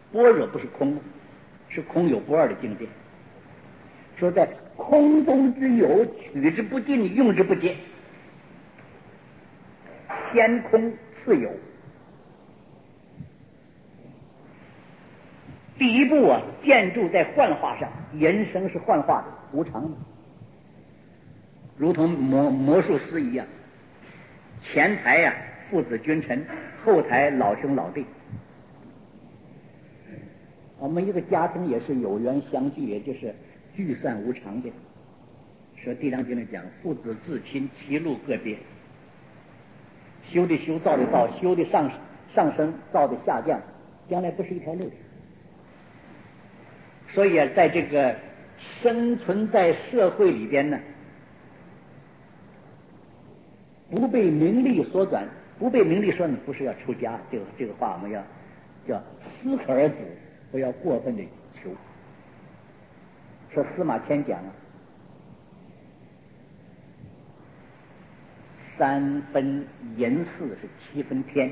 般若不是空，是空有不二的境界。说在空中之有，取之不尽，用之不竭，先空次有。第一步啊，建筑在幻化上，人生是幻化的，无常的，如同魔术师一样，前台呀、父子君臣，后台老兄老弟。我们一个家庭也是有缘相聚，也就是聚散无常的。说《地藏经》里讲，父子至亲，其路个别，修的修，造的造，修的上升，造的下降，将来不是一条路的。所以啊，在这个生存在社会里边呢，不被名利所转，不被名利所转，不是要出家，这个话我们要叫适可而止，不要过分的求。说司马迁讲啊，3分人事是7分天，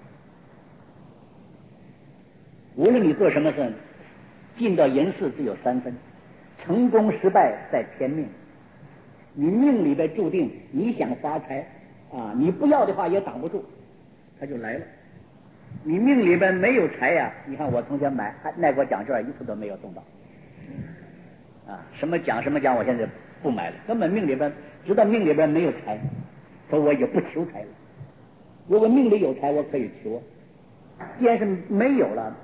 无论你做什么事，尽到人事只有3分，成功失败在天命。你命里边注定，你想发财啊，你不要的话也挡不住，它就来了。你命里边没有财呀，你看我从前买耐国奖券一次都没有中到，啊，什么奖我现在不买了，根本命里边知道命里边没有财，所以我也不求财了。如果命里有财，我可以求，既然是没有了，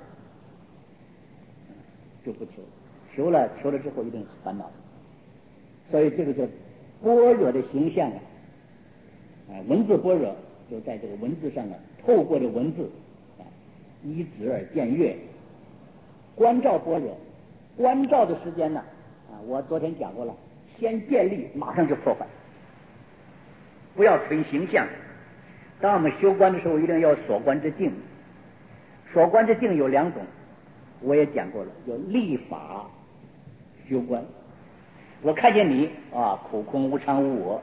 就不求，求了之后一定烦恼。所以这个叫般若的形象啊，文字般若就在这个文字上啊，透过这文字啊，依止而见月，观照般若。观照的时间呢啊，我昨天讲过了，先建立，马上就破坏，不要存形象。当我们修观的时候，一定要所观之境。所观之境有2种，我也讲过了，有立法修观。我看见你啊，苦空无常无我，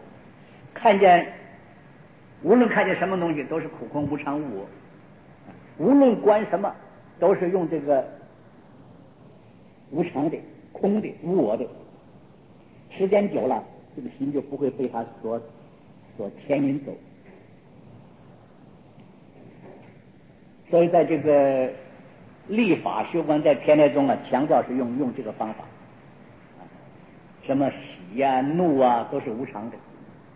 无论看见什么东西都是苦空无常无我，无论观什么都是用这个无常的、空的、无我的。时间久了，这个心就不会被他所牵引走。所以在这个立法修观在天台中啊，强调是用这个方法。什么喜啊、怒啊，都是无常的。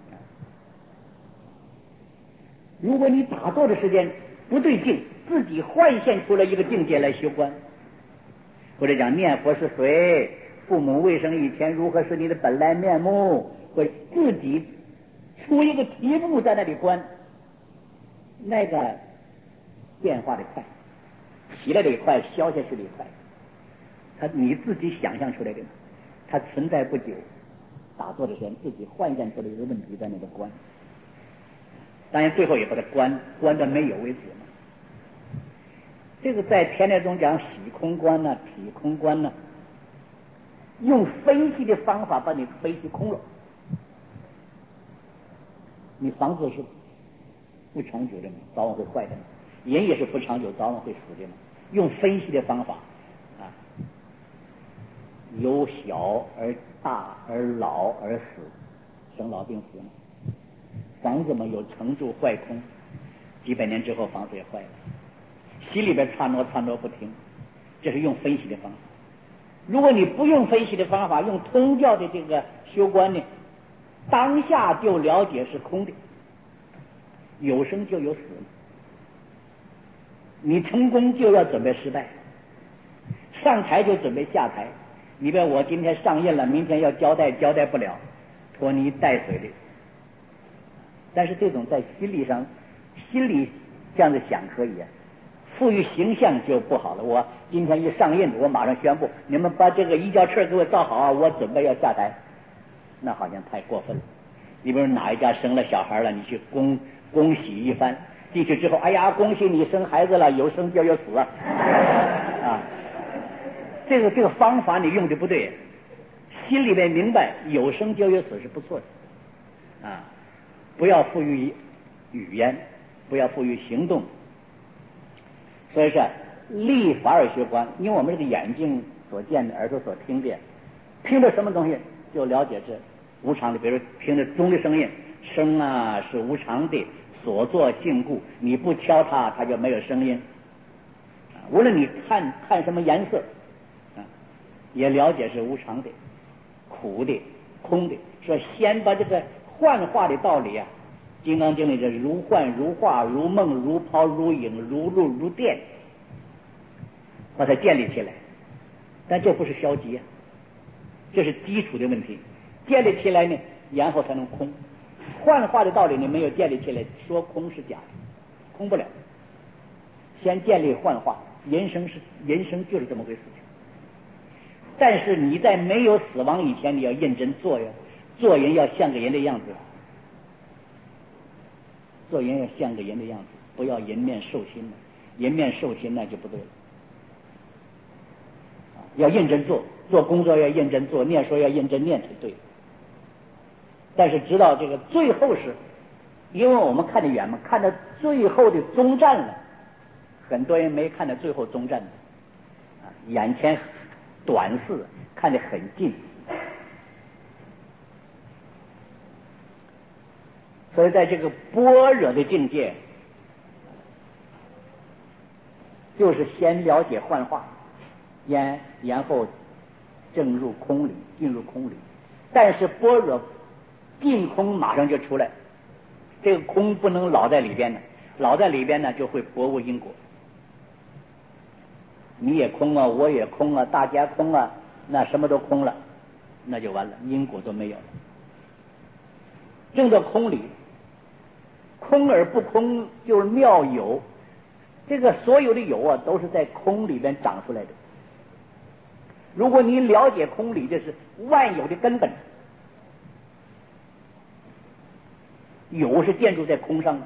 如果你打坐的时间不对劲，自己幻现出了一个境界来修观，或者讲念佛是谁，父母未生以前如何是你的本来面目，或者自己出一个题目在那里观，那个变化的快，起来的也快，消下去的也快。你自己想象出来的，它存在不久，打坐的时间自己幻现出了一个问题在那个观，当然最后也把它关到没有为止嘛。这个在天台中讲喜空观呢、体空观呢，用分析的方法把你分析空了。你房子是不长久的嘛，早晚会坏的嘛，人也是不长久，早晚会死的嘛。用分析的方法啊，由小而大而老而死，生老病死嘛。房子嘛有成住坏空，几百年之后房子也坏了，心里边颤挪不停，这是用分析的方法。如果你不用分析的方法，用通教的这个修观呢，当下就了解是空的，有生就有死，你成功就要准备失败，上台就准备下台。你比如我今天上任了，明天要交代不了，拖泥带水的。但是这种在心理这样子想可以啊，赋予形象就不好了。我今天一上任，我马上宣布，你们把这个一轿车给我造好啊，我准备要下台，那好像太过分了。你比如哪一家生了小孩了，你去恭喜一番，进去之后，哎呀，恭喜你生孩子了，有生就有死啊！啊，这个方法你用的不对，心里面明白有生就有死是不错的啊，不要赋予语言，不要赋予行动。所以说立法而学观，因为我们这个眼睛所见的，耳朵所听的，听着什么东西就了解这无常的。比如听着钟的声音，声啊是无常的，所作禁锢，你不敲它，它就没有声音。无论你看什么颜色，也了解是无常的、苦的、空的。说先把这个幻化的道理啊，《金刚经》里这如幻如化、如梦如泡、如影如露如电，把它建立起来。但这不是消极啊，这是基础的问题。建立起来呢，然后才能空。幻化的道理你没有建立起来，说空是假的，空不了。先建立幻化，人生就是这么回事情。但是你在没有死亡以前，你要认真做呀，做人要像个人的样子，做人要像个人的样子，不要人面兽心了，人面兽心那就不对了。要认真做，做工作要认真做，念书要认真念才对。但是直到这个最后是，因为我们看得远嘛，看到最后的终站了，很多人没看到最后终站的，眼前短视，看得很近。所以在这个般若的境界，就是先了解幻化，然后正入空里，进入空里。但是般若进空马上就出来，这个空不能老在里边呢，老在里边呢就会薄无因果。你也空啊，我也空啊，大家空啊，那什么都空了，那就完了，因果都没有了。正到空里，空而不空就是妙有，这个所有的有啊，都是在空里边长出来的。如果你了解空里，这是万有的根本，有是建筑在空上的。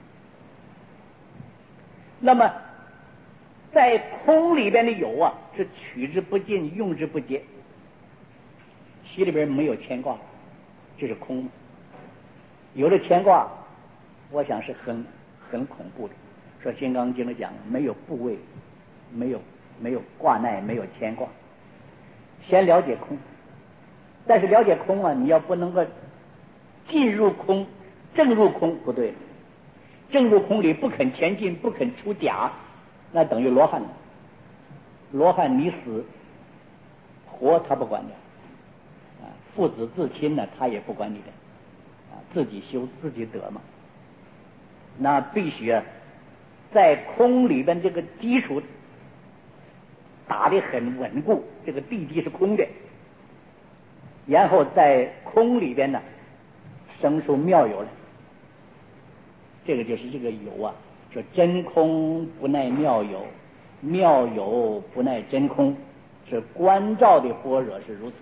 那么在空里边的有啊，是取之不尽，用之不竭，心里边没有牵挂，这是空。有了牵挂，我想是很恐怖的。说《金刚经》里讲，没有部位，没有挂碍，没有牵挂。先了解空，但是了解空啊，你要不能够进入空，正入空不对，正入空里不肯前进，不肯出假，那等于罗汉了。罗汉你死活他不管的，父子至亲呢他也不管你的，自己修自己得嘛。那必须啊，在空里边这个基础打得很稳固，这个地基是空的，然后在空里边呢生出妙有来。这个就是这个有啊，说真空不耐妙有，妙有不耐真空，是观照的般若是如此。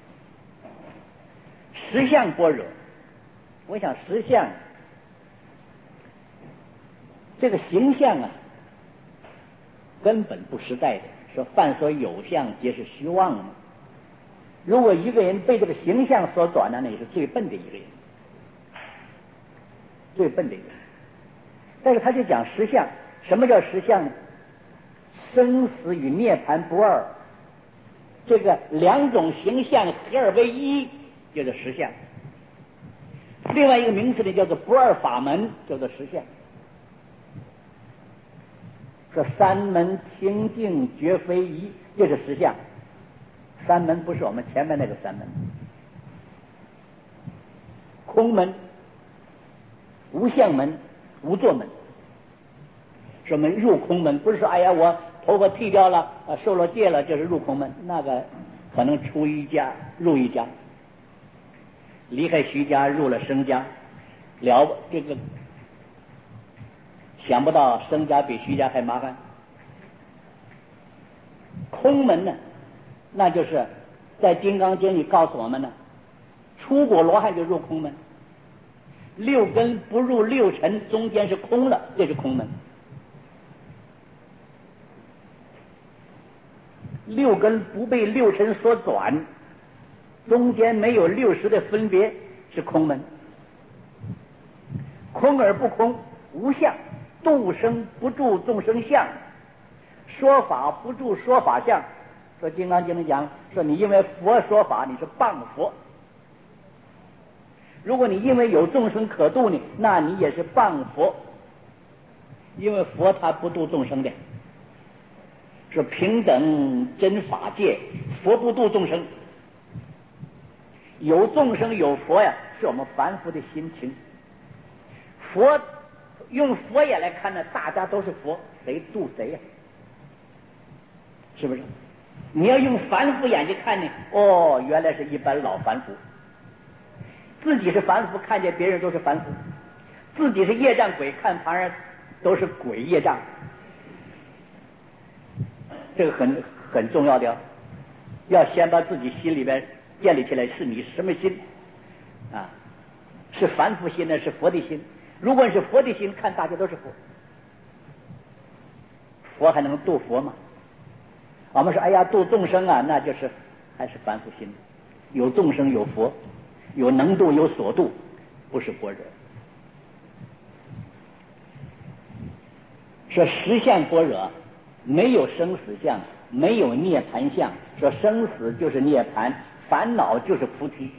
实相般若，我想实相这个形象啊，根本不实在的。说凡所有相，皆是虚妄嘛。如果一个人被这个形象所转呢，那也是最笨的一个人，最笨的一个人。但是他就讲实相，什么叫实相呢？生死与涅槃不二，这个两种形象合二为一，叫做实相。另外一个名词呢，叫做不二法门，叫做实相。说三门清净绝非一，这是实相。三门不是我们前面那个三门，空门、无相门、无作门。说我们入空门，不是说哎呀我头发剃掉了，受了戒了，就是入空门，那个可能出一家入一家，离开徐家入了生家，这个想不到生家比徐家还麻烦。空门呢，那就是在《金刚经》里告诉我们呢，出果罗汉就入空门，六根不入六尘，中间是空了，这是空门。六根不被六尘所转，中间没有六识的分别，是空门。空而不空，无相，度生不住众生相， 说法不住说法相。说《金刚经》里讲，说你因为佛说法，你是谤佛；如果你因为有众生可度呢，那你也是谤佛。因为佛他不度众生的，是平等真法界，佛不度众生。有众生有佛呀，是我们凡夫的心情。佛用佛眼来看呢，大家都是佛，谁度谁呀？是不是？你要用凡夫眼睛看呢，哦，原来是一般老凡夫。自己是凡夫，看见别人都是凡夫；自己是业障鬼，看旁人都是鬼业障。这个很重要的，要先把自己心里边建立起来，是你什么心啊？是凡夫心呢，是佛的心？如果是佛的心，看大家都是佛，佛还能度佛吗？我们说，哎呀，度众生啊，那就是还是凡夫心。有众生有佛，有能度有所度，不是般若。说实相般若，没有生死相，没有涅盘相。说生死就是涅盘，烦恼就是菩提。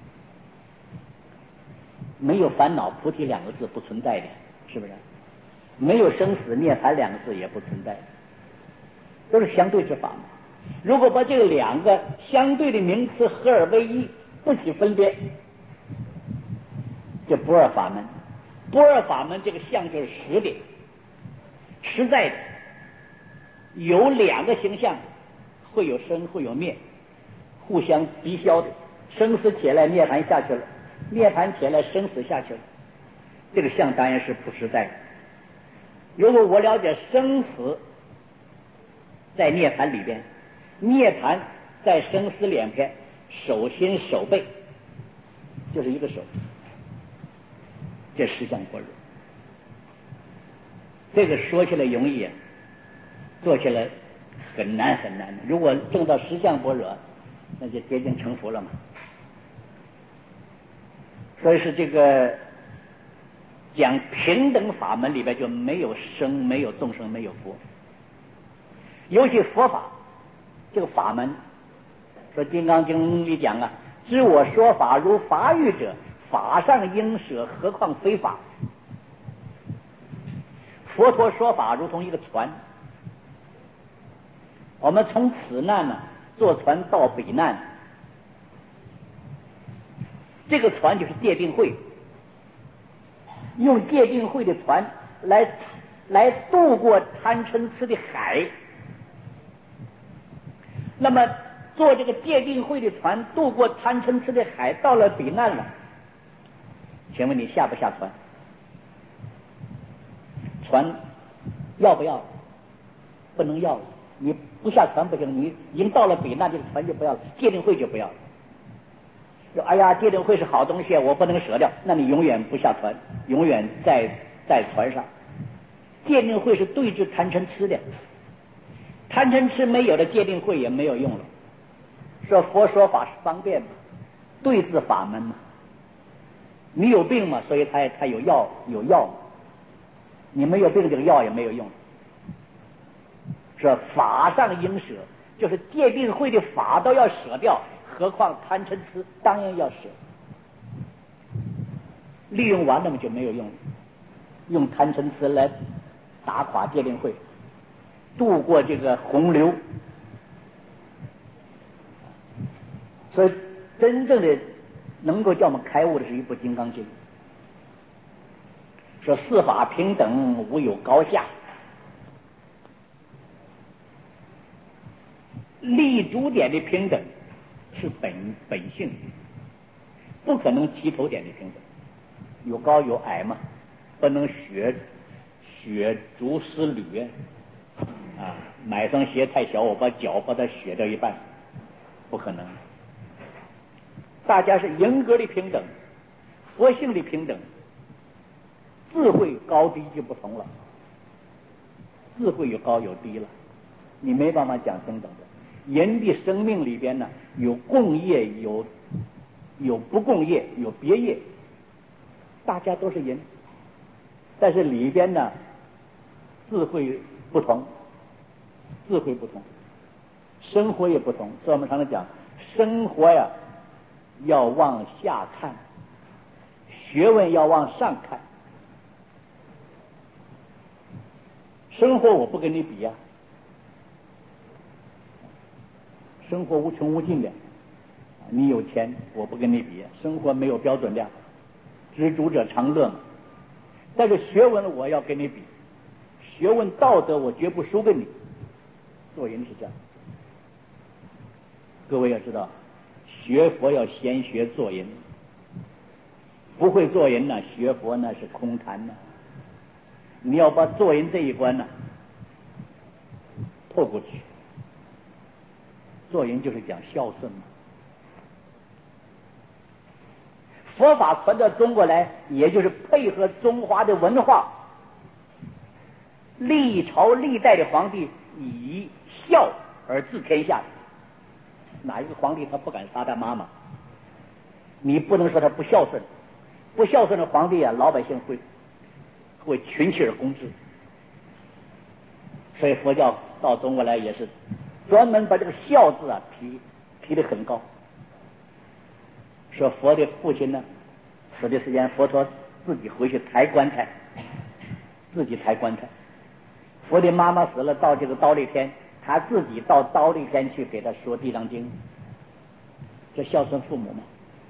没有烦恼菩提两个字不存在的，是不是？没有生死涅盘两个字也不存在，都是相对之法嘛。如果把这个两个相对的名词合而为一，不起分别，这不二法门。不二法门这个相就是实的，实在的。有两个形象，会有生会有灭，互相抵消的。生死起来，涅盘下去了；涅盘起来，生死下去了。这个相当然是不实在的。如果我了解生死在涅盘里边，涅盘在生死两边，手心手背就是一个手，这实相般若。这个说起来容易啊，做起来很难很难的。如果证到实相般若，那就接近成佛了嘛。所以是这个讲平等法门里边就没有生，没有众生，没有佛。尤其佛法这个法门，说《金刚经》里讲啊，知我说法如法语者，法上应舍，何况非法。佛陀说法如同一个船，我们从此难呢坐船到彼难，这个船就是戒定慧，用戒定慧的船来渡过贪嗔痴的海。那么坐这个戒定慧的船渡过贪嗔痴的海，到了彼岸了，请问你下不下船？船要不要？不能要了。你不下船不行，你已经到了彼岸，这个船就不要了，戒定慧就不要了。说哎呀，戒定慧是好东西，我不能舍掉，那你永远不下船，永远在船上。戒定慧是对治贪嗔痴的，贪嗔痴没有了，戒定慧也没有用了。说佛说法是方便嘛，对治法门嘛。你有病嘛，所以他有药嘛。你没有病，这个药也没有用。说法上应舍，就是戒定慧的法都要舍掉，何况贪嗔痴，当然要舍。利用完了嘛就没有用了，用贪嗔痴来打垮戒定慧，渡过这个洪流。所以真正的能够叫我们开悟的是一部《金刚经》，说四法平等，无有高下。立足点的平等是本性，不可能齐头点的平等。有高有矮嘛，不能血足丝履啊！买双鞋太小，我把脚把它削掉一半，不可能。大家是人格的平等，佛性的平等，智慧高低就不同了，智慧有高有低了，你没办法讲平等的。人的生命里边呢，有共业，有不共业，有别业，大家都是人，但是里边呢，智慧不同， 智慧不同，生活也不同。所以我们常常讲，生活呀要往下看，学问要往上看。生活我不跟你比呀，生活无穷无尽的，你有钱我不跟你比，生活没有标准量，知足者常乐嘛。但是学问我要跟你比，学问道德我绝不输给你。做人是这样，各位要知道，学佛要先学做人，不会做人呢，学佛那是空谈呢。你要把做人这一关呢透过去，做人就是讲孝顺嘛。佛法传到中国来，也就是配合中华的文化，历朝历代的皇帝以孝而治天下。哪一个皇帝他不敢杀他妈妈？你不能说他不孝顺，不孝顺的皇帝啊，老百姓会群起而攻之。所以佛教到中国来也是专门把这个孝字啊提得很高。说佛的父亲呢，死的时间佛陀自己回去抬棺材，自己抬棺材。佛的妈妈死了，到这个忉利天，他自己到忉利天去给他说地藏经。这孝顺父母吗？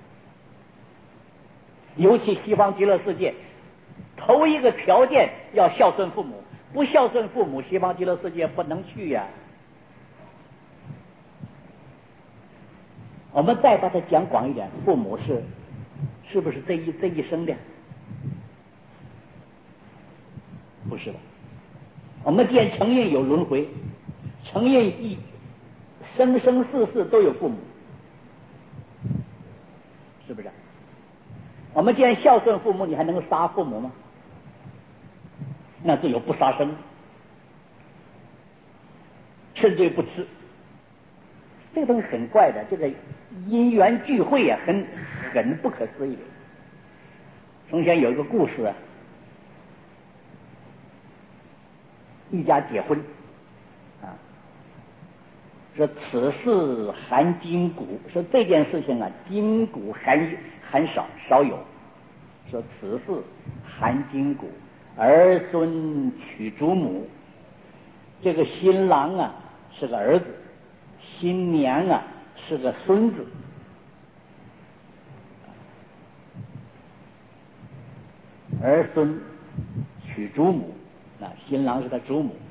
尤其西方极乐世界，头一个条件要孝顺父母，不孝顺父母，西方极乐世界不能去呀。我们再把它讲广一点，父母是不是这一生的？不是的。我们既然承认有轮回，承认生生世世都有父母，是不是？我们既然孝顺父母，你还能够杀父母吗？那就有不杀生，吃罪不吃。这个东西很怪的，这个因缘聚会啊，很不可思议。从前有一个故事啊，一家结婚啊，说此事含筋骨，说这件事情啊，筋骨很少有。说此事含筋骨，儿孙娶主母。这个新郎啊是个儿子，新娘啊是个孙子。儿孙娶主母，那新郎是他主母。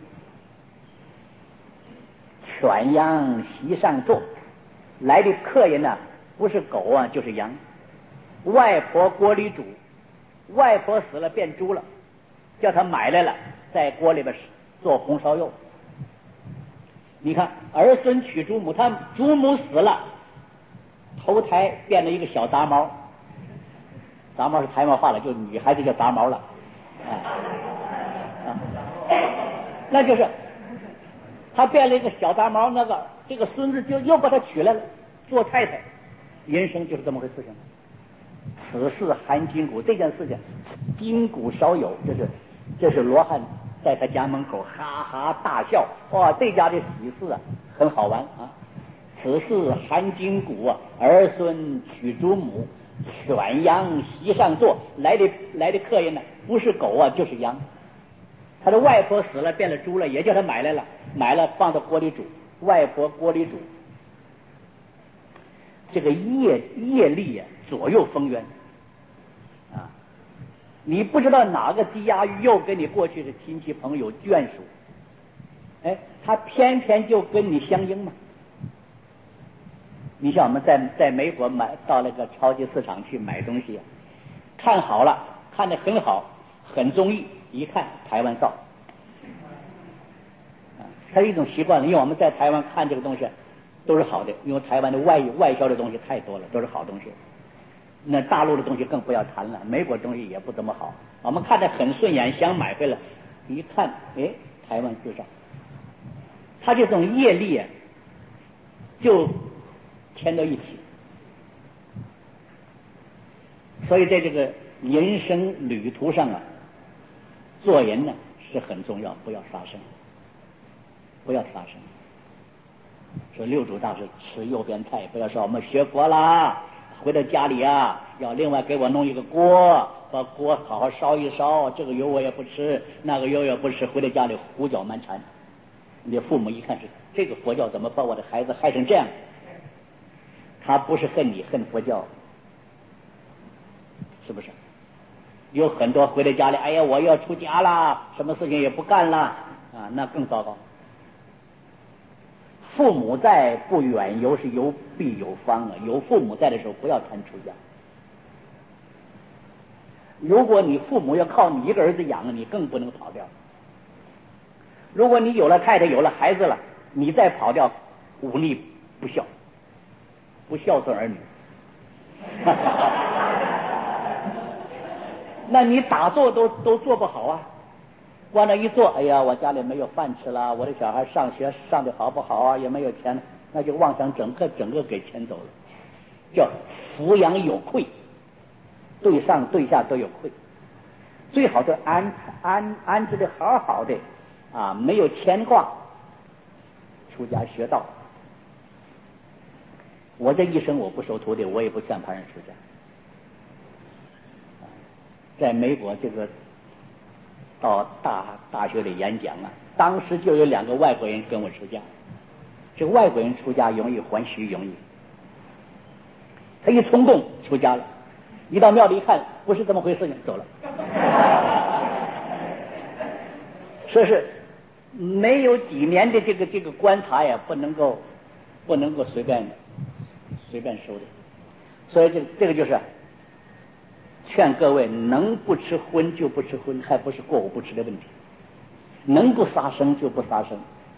犬羊席上坐，来的客人呢，不是狗啊就是羊。外婆锅里煮，外婆死了变猪了，叫他买来了，在锅里边做红烧肉。你看儿孙娶主母，他主母死了，头胎变了一个小杂毛，杂毛是台湾话了，就女孩子叫杂毛了，那就是他变了一个小杂毛，这个孙子就又把他娶来了，做太太。人生就是这么回事情。此事含筋骨，这件事情筋骨少有，这是罗汉在他家门口哈哈大笑，哇，这家的喜事啊很好玩啊。此事含筋骨啊，儿孙娶主母，犬羊席上坐，来的客人呢，不是狗啊就是羊。他的外婆死了变了猪了，也叫他买来了，放到锅里煮，外婆锅里煮。这个业力啊左右逢源啊，你不知道哪个鸡鸭鱼肉跟你过去的亲戚朋友眷属，哎，他偏偏就跟你相应嘛。你像我们在美国到那个超级市场去买东西，看好了，看得很好，很中意，一看台湾造，它是一种习惯了，因为我们在台湾看这个东西都是好的，因为台湾的外销的东西太多了，都是好东西。那大陆的东西更不要谈了，美国东西也不怎么好。我们看得很顺眼，想买回来，一看，哎，台湾制造。它这种业力啊，就牵到一起。所以在这个人生旅途上啊，做人呢是很重要，不要杀生。 不要杀生。说六祖大师吃右边菜，不要说我们学佛啦，回到家里啊，要另外给我弄一个锅，把锅好好烧一烧，这个油我也不吃，那个油也不吃，回到家里胡搅蛮缠。你的父母一看是这个佛教怎么把我的孩子害成这样？他不是恨你，恨佛教，是不是？有很多回到家里，哎呀，我要出家啦，什么事情也不干啦，啊，那更糟糕。父母在不远游，是游必有方啊！有父母在的时候，不要谈出家。如果你父母要靠你一个儿子养，你更不能跑掉。如果你有了太太，有了孩子了，你再跑掉，忤逆不孝，不孝顺儿女。那你打坐都做不好啊！往那一坐，哎呀，我家里没有饭吃了，我的小孩上学上的好不好啊？也没有钱，那就妄想整个给牵走了，叫抚养有愧，对上对下都有愧。最好是安置的好好的啊，没有牵挂，出家学道。我这一生我不收徒弟，我也不劝旁人出家。在美国这个到大学里演讲啊，当时就有2个外国人跟我出家。这个外国人出家容易还虚容易，他一冲动出家了，一到庙里一看不是这么回事情，走了。说是没有几年的这个观察呀，不能够随便收的。所以这个就是劝各位能不吃荤就不吃荤，还不是过午不吃的问题，能不杀生就不杀生。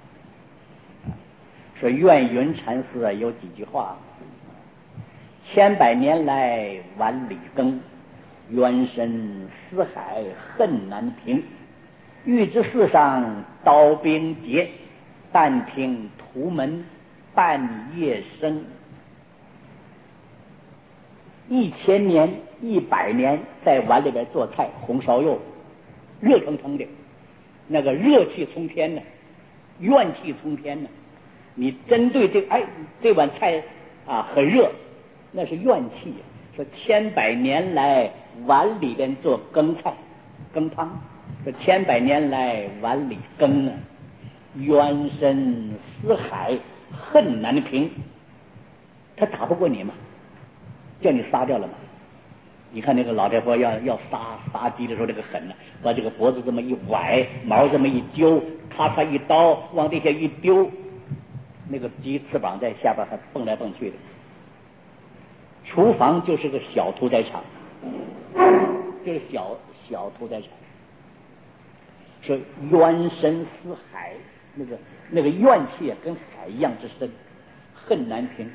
说愿云禅师啊有几句话：10000百年来碗里羹，冤深似海恨难平。欲知世上刀兵劫，但听屠门半夜声。1000年100年在碗里边做菜，红烧肉热腾腾的，那个热气冲天呢，怨气冲天呢。你针对这碗菜啊很热，那是怨气。说10000百年来碗里边做羹菜羹汤，说10000百年来碗里羹啊，冤深似海恨难平。他打不过你嘛，叫你杀掉了嘛。你看那个老太婆要杀鸡的时候，这个狠呢，把这个脖子这么一崴，毛这么一揪，咔嚓一刀往地下一丢，那个鸡翅膀在下边还蹦来蹦去的。厨房就是个小屠宰场，就是小屠宰场。说冤深似海，那个怨气跟海一样之深，恨难平。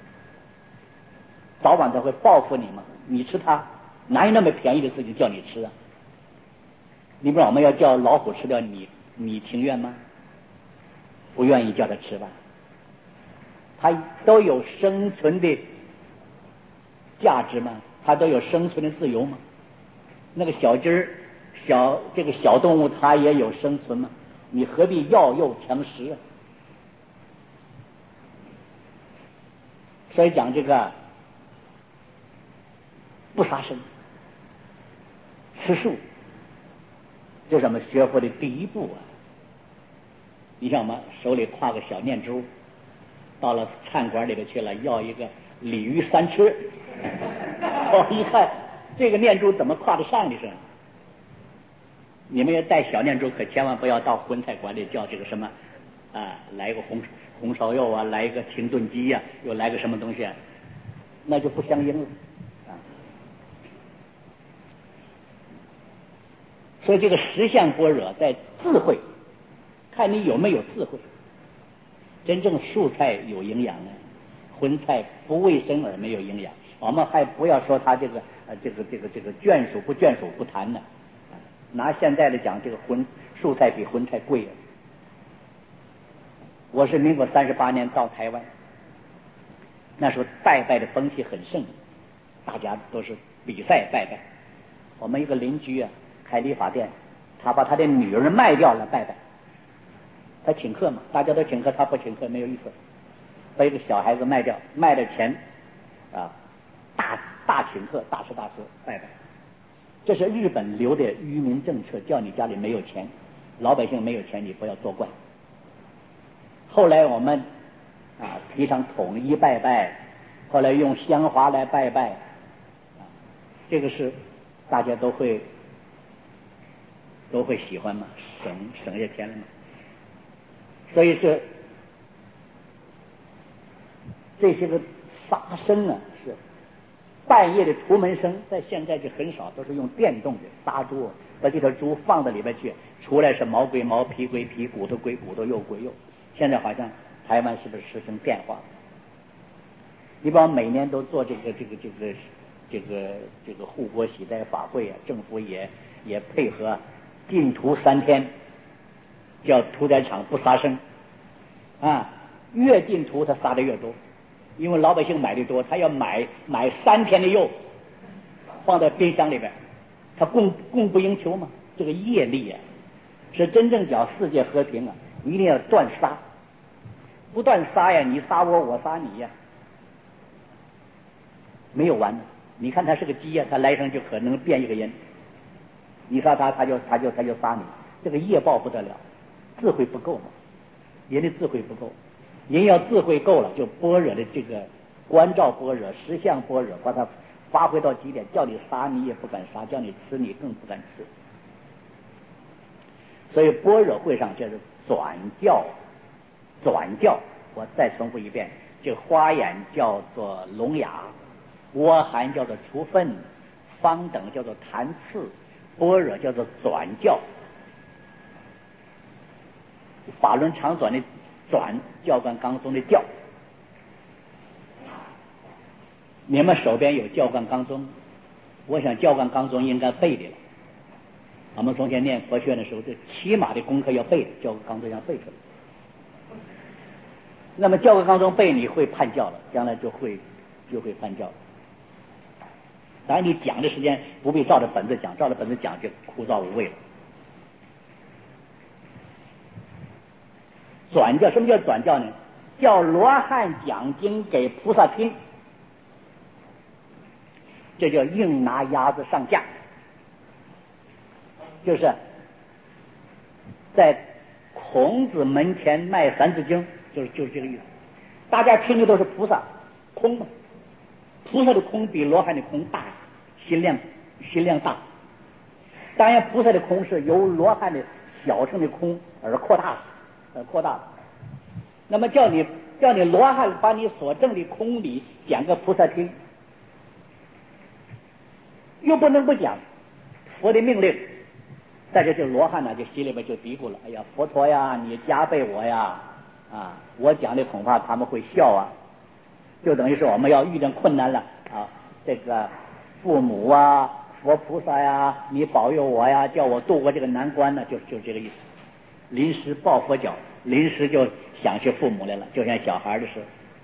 早晚他会报复你嘛？你吃它，哪有那么便宜的事情叫你吃啊？你不然我们要叫老虎吃掉你情愿吗？不愿意叫它吃吧？它都有生存的价值吗？它都有生存的自由吗？那个小鸡儿这个小动物它也有生存吗？你何必要诱强食啊？所以讲这个不杀生吃素，这是我们学佛的第一步啊。你像我们手里挎个小念珠，到了餐馆里头去了，要一个鲤鱼3吃，我一看这个念珠怎么挎得上的是？你们要带小念珠，可千万不要到荤菜馆里叫这个什么啊，来一个红烧肉啊，来一个清炖鸡啊，又来个什么东西啊，那就不相应了啊。所以这个实相般若在智慧，看你有没有智慧。真正素菜有营养呢，荤菜不卫生而没有营养。我们还不要说它这个眷属不眷属不谈呢。拿现在来讲，这个素菜比荤菜贵了。我是民国38年到台湾，那时候拜拜的风气很盛，大家都是比赛拜拜。我们一个邻居啊开理发店，他把他的女儿卖掉了拜拜。 他请客嘛，大家都请客，他不请客没有意思。把一个小孩子卖掉，卖了钱啊，大请客，大吃大喝，拜拜。这是日本留的愚民政策，叫你家里没有钱，老百姓没有钱，你不要作怪。后来我们提倡统一拜拜，后来用香花来拜拜，这个是大家都会喜欢嘛，省下钱了嘛。所以是这些个杀生啊，是半夜的屠门声，在现在就很少，都是用电动的杀猪，把这条猪放到里边去，出来是毛归毛，皮归皮，骨头归骨头，肉归肉。现在好像台湾是不是实行变化？你比方每年都做这个护国喜斋法会啊，政府也配合禁屠3天，叫屠宰场不杀生啊，越禁屠他杀的越多，因为老百姓买的多，他要买3天的肉放在冰箱里边，他供不应求嘛。这个业力啊，是真正讲世界和平啊，一定要断杀，不断杀呀，你杀我，我杀你呀，没有完的。你看他是个鸡呀，他来生就可能变一个人，你杀他，他就杀你，这个业报不得了，智慧不够嘛，人的智慧不够，人要智慧够了，就般若的这个观照般若、实相般若，把它发挥到极点，叫你杀你也不敢杀，叫你吃你更不敢吃。所以般若会上就是转教，我再重复一遍，这花眼叫做聋哑，窝含叫做除粪，方等叫做弹刺，般若叫做转教。法轮常转的转，教官纲宗的教。你们手边有教官纲宗，我想教官纲宗应该背的了。我们从前念佛学的时候，这起码的功课要背的，教官纲宗要背出来。那么教官纲宗背，你会判教了，将来就会判教了。当然，你讲的时间不必照着本子讲，照着本子讲就枯燥无味了。转教，什么叫转教呢？叫罗汉讲经给菩萨听，这叫硬拿鸭子上架，就是在孔子门前卖三字经，就是这个意思。大家听的都是菩萨空嘛，菩萨的空比罗汉的空大，心量大。当然，菩萨的空是由罗汉的小乘的空而扩大的。那么叫你罗汉把你所证的空理讲给菩萨听，又不能不讲佛的命令。但是这罗汉呢，就心里边就嘀咕了：哎呀，佛陀呀，你加倍我呀！我讲的恐怕他们会笑啊。就等于是我们要遇见困难了啊，这个父母啊，佛菩萨呀，你保佑我呀，叫我渡过这个难关呢，就这个意思。临时抱佛脚，临时就想起父母来了，就像小孩的时候，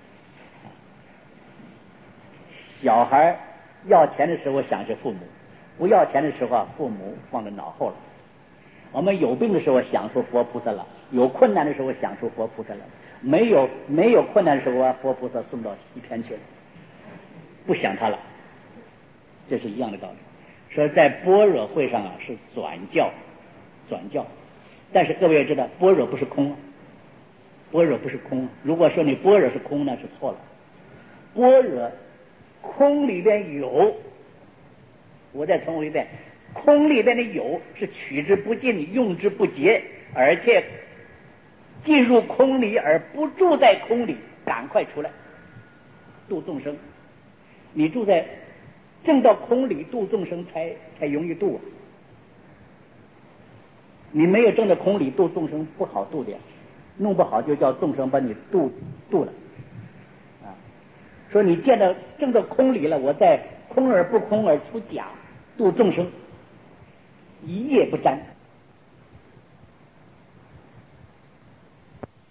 小孩要钱的时候想起父母，不要钱的时候父母放在脑后了。我们有病的时候想出佛菩萨了，有困难的时候想出佛菩萨了，没有困难的时候佛菩萨送到西天去了，不想他了。这是一样的道理。所以在般若会上是转教。但是各位也知道，般若不是空，般若不是空。如果说你般若是空呢，是错了。般若空里边有，我再重复一遍，空里边的有是取之不尽，用之不竭，而且进入空里而不住在空里，赶快出来度众生。你住在正到空里度众生才容易度你没有正到空里度众生不好度的，弄不好就叫众生把你度了说你见到正到空里了，我在空而不空而出假度众生，一叶不沾，